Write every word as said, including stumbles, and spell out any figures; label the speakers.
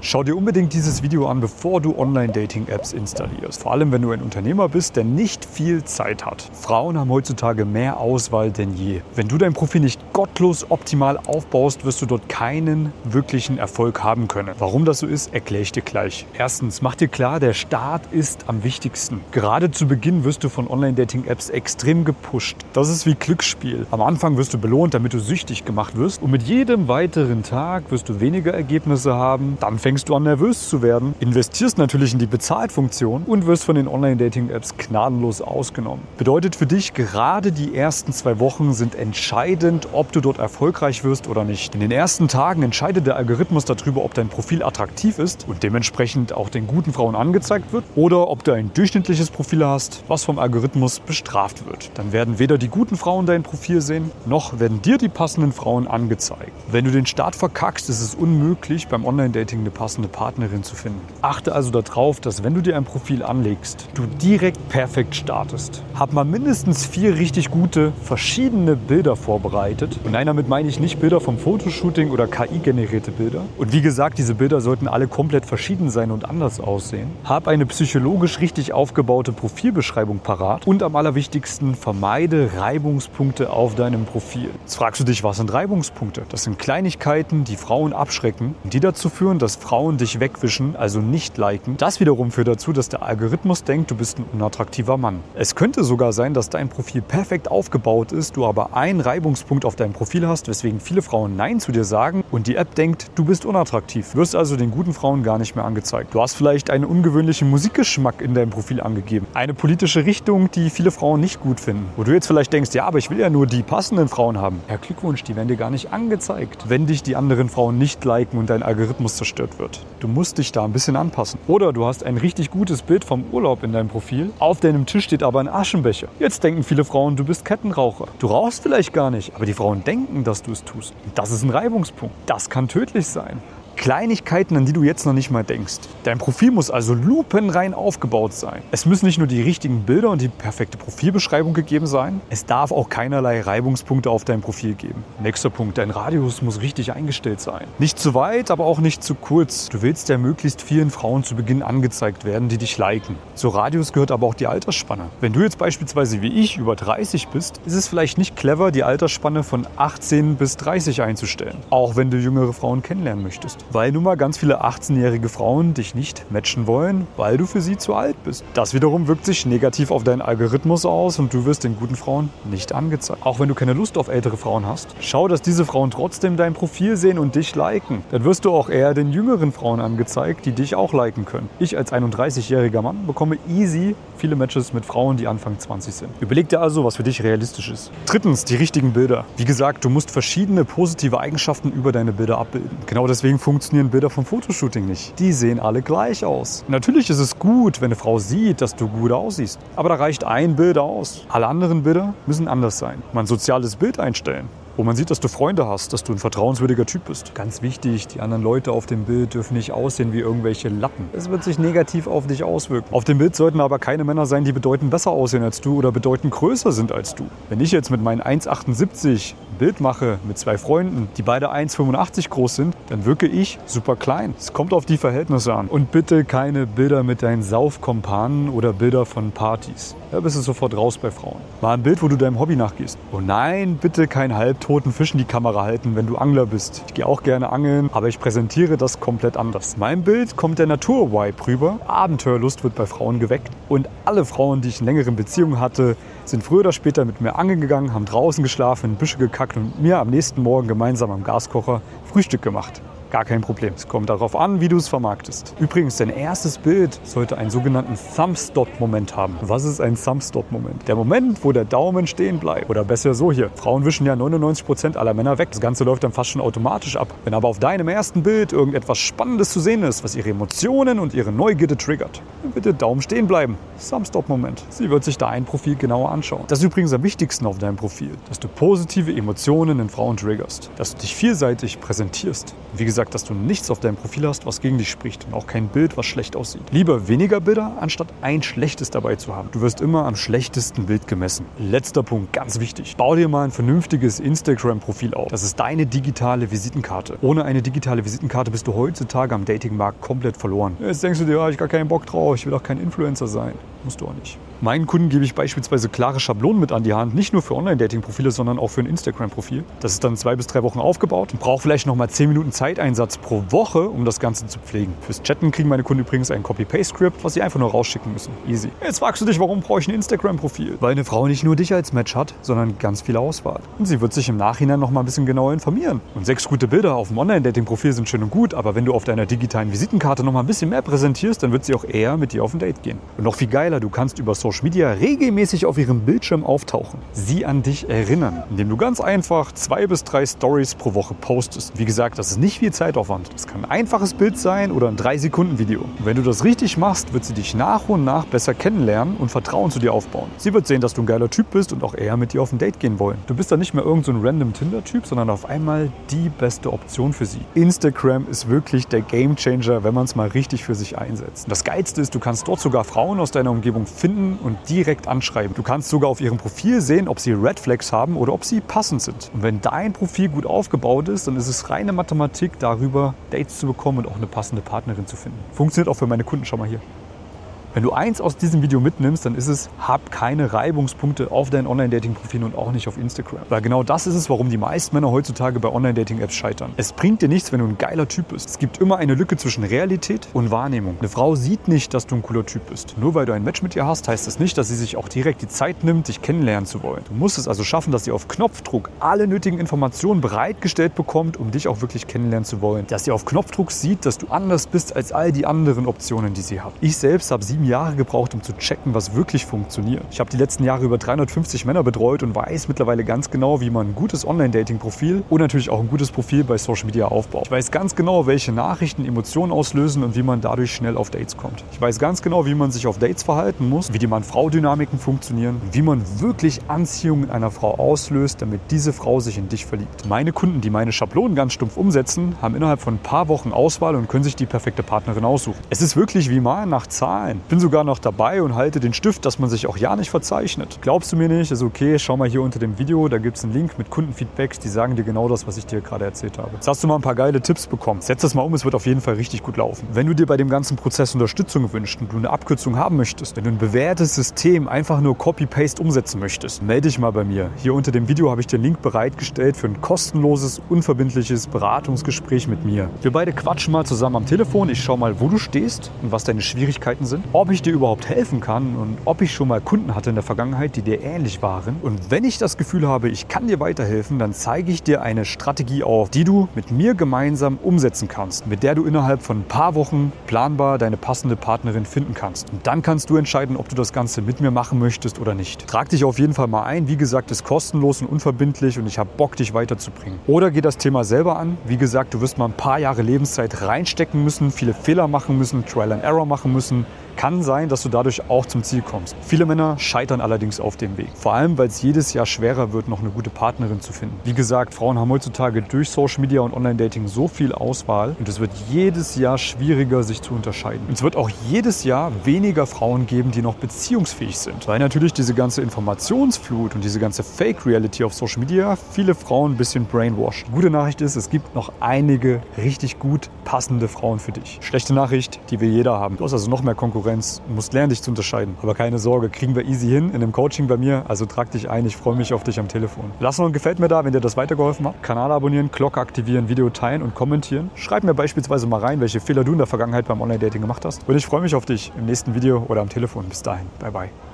Speaker 1: Schau dir unbedingt dieses Video an, bevor du Online-Dating-Apps installierst. Vor allem, wenn du ein Unternehmer bist, der nicht viel Zeit hat. Frauen haben heutzutage mehr Auswahl denn je. Wenn du dein Profil nicht gottlos optimal aufbaust, wirst du dort keinen wirklichen Erfolg haben können. Warum das so ist, erkläre ich dir gleich. Erstens, mach dir klar, der Start ist am wichtigsten. Gerade zu Beginn wirst du von Online-Dating-Apps extrem gepusht. Das ist wie Glücksspiel. Am Anfang wirst du belohnt, damit du süchtig gemacht wirst. Und mit jedem weiteren Tag wirst du weniger Ergebnisse haben. Dann fängst du an, nervös zu werden, investierst natürlich in die Bezahlfunktion und wirst von den Online-Dating-Apps gnadenlos ausgenommen. Bedeutet für dich, gerade die ersten zwei Wochen sind entscheidend, ob du dort erfolgreich wirst oder nicht. In den ersten Tagen entscheidet der Algorithmus darüber, ob dein Profil attraktiv ist und dementsprechend auch den guten Frauen angezeigt wird oder ob du ein durchschnittliches Profil hast, was vom Algorithmus bestraft wird. Dann werden weder die guten Frauen dein Profil sehen, noch werden dir die passenden Frauen angezeigt. Wenn du den Start verkackst, ist es unmöglich, beim Online-Dating eine passende Partnerin zu finden. Achte also darauf, dass wenn du dir ein Profil anlegst, du direkt perfekt startest. Hab mal mindestens vier richtig gute, verschiedene Bilder vorbereitet. Und nein, damit meine ich nicht Bilder vom Fotoshooting oder K I-generierte Bilder. Und wie gesagt, diese Bilder sollten alle komplett verschieden sein und anders aussehen. Hab eine psychologisch richtig aufgebaute Profilbeschreibung parat. Und am allerwichtigsten, vermeide Reibungspunkte auf deinem Profil. Jetzt fragst du dich, was sind Reibungspunkte? Das sind Kleinigkeiten, die Frauen abschrecken und die dazu führen, dass Frauen dich wegwischen, also nicht liken. Das wiederum führt dazu, dass der Algorithmus denkt, du bist ein unattraktiver Mann. Es könnte sogar sein, dass dein Profil perfekt aufgebaut ist, du aber einen Reibungspunkt auf deinem Profil hast, weswegen viele Frauen Nein zu dir sagen und die App denkt, du bist unattraktiv. Du wirst also den guten Frauen gar nicht mehr angezeigt. Du hast vielleicht einen ungewöhnlichen Musikgeschmack in deinem Profil angegeben. Eine politische Richtung, die viele Frauen nicht gut finden. Wo du jetzt vielleicht denkst, ja, aber ich will ja nur die passenden Frauen haben. Ja, Glückwunsch, die werden dir gar nicht angezeigt, wenn dich die anderen Frauen nicht liken und dein Algorithmus zerstört wird. Du musst dich da ein bisschen anpassen. Oder du hast ein richtig gutes Bild vom Urlaub in deinem Profil. Auf deinem Tisch steht aber ein Aschenbecher. Jetzt denken viele Frauen, du bist Kettenraucher. Du rauchst vielleicht gar nicht, aber die Frauen denken, dass du es tust. Und das ist ein Reibungspunkt. Das kann tödlich sein. Kleinigkeiten, an die du jetzt noch nicht mal denkst. Dein Profil muss also lupenrein aufgebaut sein. Es müssen nicht nur die richtigen Bilder und die perfekte Profilbeschreibung gegeben sein, es darf auch keinerlei Reibungspunkte auf dein Profil geben. Nächster Punkt, dein Radius muss richtig eingestellt sein. Nicht zu weit, aber auch nicht zu kurz. Du willst ja möglichst vielen Frauen zu Beginn angezeigt werden, die dich liken. Zur Radius gehört aber auch die Altersspanne. Wenn du jetzt beispielsweise wie ich über dreißig bist, ist es vielleicht nicht clever, die Altersspanne von achtzehn bis dreißig einzustellen. Auch wenn du jüngere Frauen kennenlernen möchtest. Weil nun mal ganz viele achtzehnjährige Frauen dich nicht matchen wollen, weil du für sie zu alt bist. Das wiederum wirkt sich negativ auf deinen Algorithmus aus und du wirst den guten Frauen nicht angezeigt. Auch wenn du keine Lust auf ältere Frauen hast, schau, dass diese Frauen trotzdem dein Profil sehen und dich liken. Dann wirst du auch eher den jüngeren Frauen angezeigt, die dich auch liken können. Ich als einunddreißigjähriger Mann bekomme easy viele Matches mit Frauen, die Anfang zwanzig sind. Überleg dir also, was für dich realistisch ist. Drittens, die richtigen Bilder. Wie gesagt, du musst verschiedene positive Eigenschaften über deine Bilder abbilden. Genau deswegen funktionieren Bilder vom Fotoshooting nicht. Die sehen alle gleich aus. Natürlich ist es gut, wenn eine Frau sieht, dass du gut aussiehst. Aber da reicht ein Bild aus. Alle anderen Bilder müssen anders sein. Mal ein soziales Bild einstellen, wo man sieht, dass du Freunde hast, dass du ein vertrauenswürdiger Typ bist. Ganz wichtig, die anderen Leute auf dem Bild dürfen nicht aussehen wie irgendwelche Lappen. Es wird sich negativ auf dich auswirken. Auf dem Bild sollten aber keine Männer sein, die bedeutend besser aussehen als du oder bedeutend größer sind als du. Wenn ich jetzt mit meinen eins Komma achtundsiebzig ein Bild mache mit zwei Freunden, die beide eins Komma fünfundachtzig groß sind, dann wirke ich super klein. Es kommt auf die Verhältnisse an. Und bitte keine Bilder mit deinen Saufkompanen oder Bilder von Partys. Da bist du sofort raus bei Frauen. Mal ein Bild, wo du deinem Hobby nachgehst. Oh nein, bitte kein halbtoten Fisch in die Kamera halten, wenn du Angler bist. Ich gehe auch gerne angeln, aber ich präsentiere das komplett anders. Mein Bild kommt der Natur-Vibe rüber. Abenteuerlust wird bei Frauen geweckt. Und alle Frauen, die ich in längeren Beziehungen hatte, sind früher oder später mit mir angeln gegangen, haben draußen geschlafen, in Büsche gekackt und mit mir am nächsten Morgen gemeinsam am Gaskocher Frühstück gemacht. Gar kein Problem. Es kommt darauf an, wie du es vermarktest. Übrigens, dein erstes Bild sollte einen sogenannten Thumb-Stop-Moment haben. Was ist ein Thumb-Stop-Moment? Der Moment, wo der Daumen stehen bleibt. Oder besser so hier. Frauen wischen ja neunundneunzig Prozent aller Männer weg. Das Ganze läuft dann fast schon automatisch ab. Wenn aber auf deinem ersten Bild irgendetwas Spannendes zu sehen ist, was ihre Emotionen und ihre Neugierde triggert, dann bitte Daumen stehen bleiben. Thumb-Stop-Moment. Sie wird sich da ein Profil genauer anschauen. Das ist übrigens am wichtigsten auf deinem Profil. Dass du positive Emotionen in Frauen triggerst. Dass du dich vielseitig präsentierst. Wie gesagt, gesagt, dass du nichts auf deinem Profil hast, was gegen dich spricht und auch kein Bild, was schlecht aussieht. Lieber weniger Bilder, anstatt ein schlechtes dabei zu haben. Du wirst immer am schlechtesten Bild gemessen. Letzter Punkt, ganz wichtig. Bau dir mal ein vernünftiges Instagram-Profil auf. Das ist deine digitale Visitenkarte. Ohne eine digitale Visitenkarte bist du heutzutage am Datingmarkt komplett verloren. Jetzt denkst du dir, ja, ich habe gar keinen Bock drauf, ich will auch kein Influencer sein. Musst du auch nicht. Meinen Kunden gebe ich beispielsweise klare Schablonen mit an die Hand, nicht nur für Online-Dating-Profile, sondern auch für ein Instagram-Profil. Das ist dann zwei bis drei Wochen aufgebaut und braucht vielleicht nochmal zehn Minuten Zeiteinsatz pro Woche, um das Ganze zu pflegen. Fürs Chatten kriegen meine Kunden übrigens ein Copy-Paste-Script, was sie einfach nur rausschicken müssen. Easy. Jetzt fragst du dich, warum brauche ich ein Instagram-Profil? Weil eine Frau nicht nur dich als Match hat, sondern ganz viel Auswahl. Und sie wird sich im Nachhinein nochmal ein bisschen genauer informieren. Und sechs gute Bilder auf dem Online-Dating-Profil sind schön und gut, aber wenn du auf deiner digitalen Visitenkarte nochmal ein bisschen mehr präsentierst, dann wird sie auch eher mit dir auf ein Date gehen. Und noch viel geiler, du kannst über Social Media regelmäßig auf ihrem Bildschirm auftauchen. Sie an dich erinnern, indem du ganz einfach zwei bis drei Stories pro Woche postest. Wie gesagt, das ist nicht viel Zeitaufwand. Das kann ein einfaches Bild sein oder ein drei Sekunden Video. Und wenn du das richtig machst, wird sie dich nach und nach besser kennenlernen und Vertrauen zu dir aufbauen. Sie wird sehen, dass du ein geiler Typ bist und auch eher mit dir auf ein Date gehen wollen. Du bist dann nicht mehr irgend so ein random Tinder-Typ, sondern auf einmal die beste Option für sie. Instagram ist wirklich der Gamechanger, wenn man es mal richtig für sich einsetzt. Und das Geilste ist, du kannst dort sogar Frauen aus deiner Umgebung finden und direkt anschreiben. Du kannst sogar auf ihrem Profil sehen, ob sie Red Flags haben oder ob sie passend sind. Und wenn dein Profil gut aufgebaut ist, dann ist es reine Mathematik, darüber Dates zu bekommen und auch eine passende Partnerin zu finden. Funktioniert auch für meine Kunden, schau mal hier. Wenn du eins aus diesem Video mitnimmst, dann ist es, hab keine Reibungspunkte auf deinen Online-Dating-Profilen und auch nicht auf Instagram. Weil genau das ist es, warum die meisten Männer heutzutage bei Online-Dating-Apps scheitern. Es bringt dir nichts, wenn du ein geiler Typ bist. Es gibt immer eine Lücke zwischen Realität und Wahrnehmung. Eine Frau sieht nicht, dass du ein cooler Typ bist. Nur weil du ein Match mit ihr hast, heißt das nicht, dass sie sich auch direkt die Zeit nimmt, dich kennenlernen zu wollen. Du musst es also schaffen, dass sie auf Knopfdruck alle nötigen Informationen bereitgestellt bekommt, um dich auch wirklich kennenlernen zu wollen. Dass sie auf Knopfdruck sieht, dass du anders bist als all die anderen Optionen, die sie hat. Ich selbst habe sieben Jahre gebraucht, um zu checken, was wirklich funktioniert. Ich habe die letzten Jahre über dreihundertfünfzig Männer betreut und weiß mittlerweile ganz genau, wie man ein gutes Online-Dating-Profil und natürlich auch ein gutes Profil bei Social Media aufbaut. Ich weiß ganz genau, welche Nachrichten Emotionen auslösen und wie man dadurch schnell auf Dates kommt. Ich weiß ganz genau, wie man sich auf Dates verhalten muss, wie die Mann-Frau-Dynamiken funktionieren und wie man wirklich Anziehung in einer Frau auslöst, damit diese Frau sich in dich verliebt. Meine Kunden, die meine Schablonen ganz stumpf umsetzen, haben innerhalb von ein paar Wochen Auswahl und können sich die perfekte Partnerin aussuchen. Es ist wirklich wie mal nach Zahlen. Ich bin sogar noch dabei und halte den Stift, dass man sich auch ja nicht verzeichnet. Glaubst du mir nicht? Ist okay, schau mal hier unter dem Video, da gibt es einen Link mit Kundenfeedbacks, die sagen dir genau das, was ich dir gerade erzählt habe. Jetzt hast du mal ein paar geile Tipps bekommen. Setz das mal um, es wird auf jeden Fall richtig gut laufen. Wenn du dir bei dem ganzen Prozess Unterstützung wünschst und du eine Abkürzung haben möchtest, wenn du ein bewährtes System einfach nur Copy-Paste umsetzen möchtest, melde dich mal bei mir. Hier unter dem Video habe ich den Link bereitgestellt für ein kostenloses, unverbindliches Beratungsgespräch mit mir. Wir beide quatschen mal zusammen am Telefon. Ich schaue mal, wo du stehst und was deine Schwierigkeiten sind, ob ich dir überhaupt helfen kann und ob ich schon mal Kunden hatte in der Vergangenheit, die dir ähnlich waren. Und wenn ich das Gefühl habe, ich kann dir weiterhelfen, dann zeige ich dir eine Strategie auf, die du mit mir gemeinsam umsetzen kannst, mit der du innerhalb von ein paar Wochen planbar deine passende Partnerin finden kannst. Und dann kannst du entscheiden, ob du das Ganze mit mir machen möchtest oder nicht. Trag dich auf jeden Fall mal ein. Wie gesagt, ist kostenlos und unverbindlich und ich habe Bock, dich weiterzubringen. Oder geh das Thema selber an. Wie gesagt, du wirst mal ein paar Jahre Lebenszeit reinstecken müssen, viele Fehler machen müssen, Trial and Error machen müssen. Kann sein, dass du dadurch auch zum Ziel kommst. Viele Männer scheitern allerdings auf dem Weg. Vor allem, weil es jedes Jahr schwerer wird, noch eine gute Partnerin zu finden. Wie gesagt, Frauen haben heutzutage durch Social Media und Online-Dating so viel Auswahl und es wird jedes Jahr schwieriger, sich zu unterscheiden. Und es wird auch jedes Jahr weniger Frauen geben, die noch beziehungsfähig sind. Weil natürlich diese ganze Informationsflut und diese ganze Fake-Reality auf Social Media viele Frauen ein bisschen brainwashed. Gute Nachricht ist, es gibt noch einige richtig gut passende Frauen für dich. Schlechte Nachricht, die will jeder haben. Du hast also noch mehr Konkurrenz. Du musst lernen, dich zu unterscheiden. Aber keine Sorge, kriegen wir easy hin in einem Coaching bei mir. Also trag dich ein, ich freue mich auf dich am Telefon. Lass noch ein Gefällt mir da, wenn dir das weitergeholfen hat. Kanal abonnieren, Glocke aktivieren, Video teilen und kommentieren. Schreib mir beispielsweise mal rein, welche Fehler du in der Vergangenheit beim Online-Dating gemacht hast. Und ich freue mich auf dich im nächsten Video oder am Telefon. Bis dahin, bye bye.